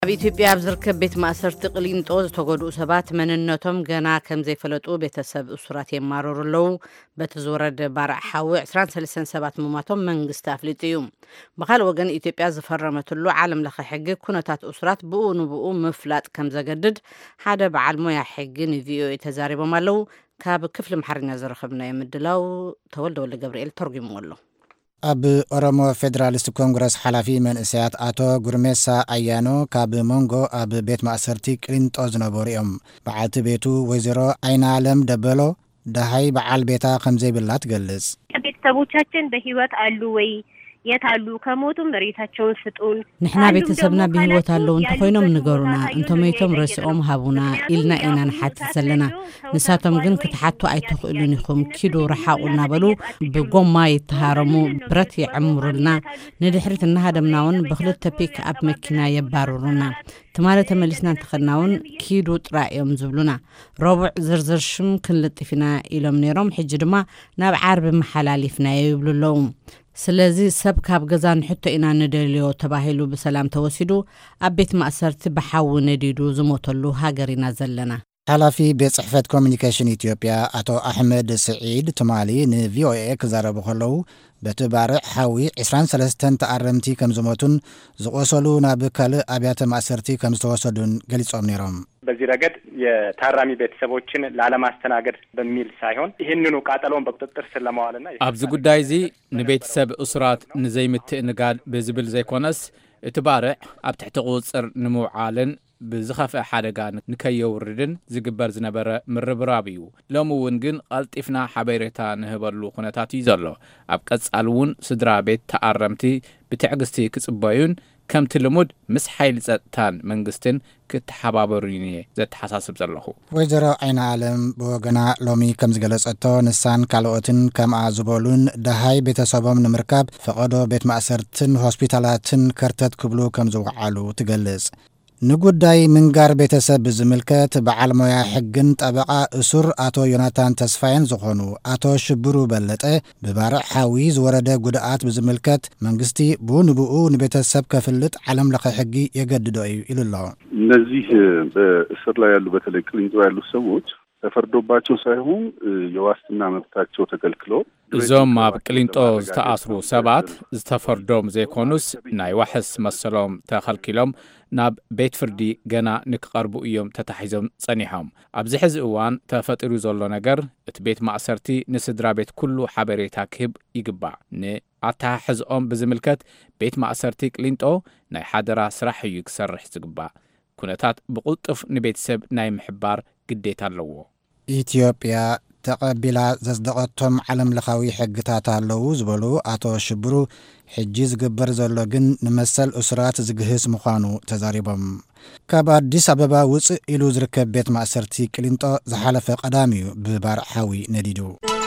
በኢትዮጵያ ዝርከብ ቤት ማእሰርቲ ቅሊንጦ ዝተጎድኡ ሰባት መንነቶም ገና ከም ዘይፈለጡ ቤተሰብ እስራት የማረሩለው በተዝወረደ ባርዕ ሓዊ 23 ሰባት መሞቶም መንግስቲ አፍሊጡ እዩ። በኻል ወገን ኢትዮጵያ ዝፈረመትሉ ዓለም ለኸ ሕጊ ኩነታት እስራት ብኡ ንብኡ ምፍላጥ ከም ዘገድድ ሓደ በዓል ሞያ ሕጊ ንቪኦኤ ተዛሪቦም ኣለው። ካብ ክፍሊ ምሓርኛ ዝረኸብና የምድላው ተወልደ ወልደ ገብርኤል ተርጉምዎ ኣሎ። ኣብ ኦሮሞ ፌደራሊስት ኮንግረስ ሓላፊ መንእሰያት አቶ ጉርሜሳ አያኖ ካብ ሞንጎ ኣብ ቤት ማእሰርቲ ቅሊንጦ ዝነበሩ እዮም። በዓልቲ ቤቱ ወይዘሮ አይና አለም ደበሎ ደሃይ በዓል ቤታ ከምዘይብላ ትገልጽ። ቤተሰቦቻችን በህይወት አሉ ወይ የታሉ ከሞቱም መሬታቸውን ስጡን ንሕና ቤተሰብና በህይወት አለው እንተኮይኖም ንገሩና እንተመይቶም ረሲኦም ሃቡና ኢልና ኢና ንሓትት ዘለና ንሳቶም ግን ክትሓቱ ኣይትኽእሉን ኢኹም ኪዱ ረሓቁና በሉ ብጎማ ይተሃረሙ ብረት ይዕምሩልና ንድሕሪት እናሃደምናውን ብክልተ ፒክ አፕ መኪና የባረሩና ትማለ ተመሊስና እንተኸናውን ኪዱ ጥራዮም ዝብሉና ረቡዕ ዝርዝር ሽም ክንልጥፊና ኢሎም ነይሮም ሕጂ ድማ ናብ ዓርቢ መሓላሊፍና ይብሉለው። ስለዚ ሰብ ካብ ገዛ ንሕቶ ኢና ንደልዮ ተባሂሉ ብሰላም ተወሲዱ ኣብ ቤት ማእሰርቲ በሓዊ ነዲዱ ዝሞተሉ ሃገሪና ዘለና። ሓላፊ ቤት ጽሕፈት ኮሚኒኬሽን ኢትዮጵያ አቶ አሕመድ ስዒድ ትማሊ ንቪኦኤ ክዛረቡ ከለው በቲ ባርዕ ሓዊ 23 ተኣረምቲ ከም ዝሞቱን ዝቆሰሉ ናብ ካልእ ኣብያተ ማእሰርቲ ከም ዝተወሰዱን ገሊጾም ነይሮም። በዚህ ረገድ የታራሚ ቤተሰቦችን ላለማስተናገድ በሚል ሳይሆን ይህንኑ ቃጠሎን በቁጥጥር ስር ለማዋልና ኣብዚ ጉዳይ እዚ ንቤተሰብ እስራት ንዘይምትእ ንጋድ ብዝብል ዘይኮነስ እቲ ባርዕ ኣብ ትሕቲ ቁፅር ንምውዓልን ብዝኸፍአ ሓደጋ ንከየውርድን ዝግበር ዝነበረ ምርብራብ እዩ። ሎሚ እውን ግን ቀልጢፍና ሓበሬታ ንህበሉ ኩነታት እዩ ዘሎ። ኣብ ቀጻሊ እውን ስድራ ቤት ተኣረምቲ ብትዕግስቲ ክጽበዩን ከምቲ ልሙድ ምስ ሓይሊ ጸጥታን መንግስትን ክትሓባበሩን ዘተሓሳስብ ዘለኹ። ወይዘሮ አይና አለም ብወገና ሎሚ ከም ዝገለጸቶ ንሳን ካልኦትን ከምኣ ዝበሉን ደሃይ ቤተሰቦም ንምርካብ ፈቐዶ ቤት ማእሰርትን ሆስፒታላትን ከርተት ክብሉ ከም ዝውዓሉ ትገልጽ። ንጉዳይ ምንጋር ቤተሰብ ብዝምልከት በዓል ሞያ ሕግን ጠበቃ እሱር አቶ ዮናታን ተስፋየን ዝኾኑ አቶ ሽብሩ በለጠ ብባርዕ ሓዊ ዝወረደ ጉድኣት ብዝምልከት መንግስቲ ብንብኡ ንቤተሰብ ከፍልጥ ዓለም ለኸ ሕጊ የገድዶ እዩ ኢሉሎ። እነዚህ በእስር ላይ ያሉ በተለይ ቅሊንጦ ያሉ ሰዎች ተፈርዶባቸው ሳይሆን የዋስትና መብታቸው ተከልክሎ እዞም ኣብ ቅሊንጦ ዝተኣስሩ ሰባት ዝተፈርዶም ዘይኮኑስ ናይ ዋሕስ መሰሎም ተኸልኪሎም ናብ ቤት ፍርዲ ገና ንክቐርቡ እዮም ተታሒዞም ጸኒሖም። ኣብዚ ሕዚ እዋን ተፈጢሩ ዘሎ ነገር እቲ ቤት ማእሰርቲ ንስድራ ቤት ኩሉ ሓበሬታ ክህብ ይግባእ። ንኣተሓሕዝኦም ብዝምልከት ቤት ማእሰርቲ ቅሊንጦ ናይ ሓደራ ስራሕ እዩ ክሰርሕ ዝግባእ። ኩነታት ብቁልጡፍ ንቤተሰብ ናይ ምሕባር ግዴታ ኣለዎ። ኢትዮጵያ ተቐቢላ ዘጽደቐቶም ዓለም ለኻዊ ሕግታት ኣለዉ ዝበሉ አቶ ሽብሩ ሕጂ ዝግበር ዘሎ ግን ንመሰል እስራት ዝግህስ ምዃኑ ተዛሪቦም። ካብ አዲስ አበባ ውፅእ ኢሉ ዝርከብ ቤት ማእሰርቲ ቅሊንጦ ዝሓለፈ ቀዳሚ እዩ ብባርዕ ሓዊ ነዲዱ።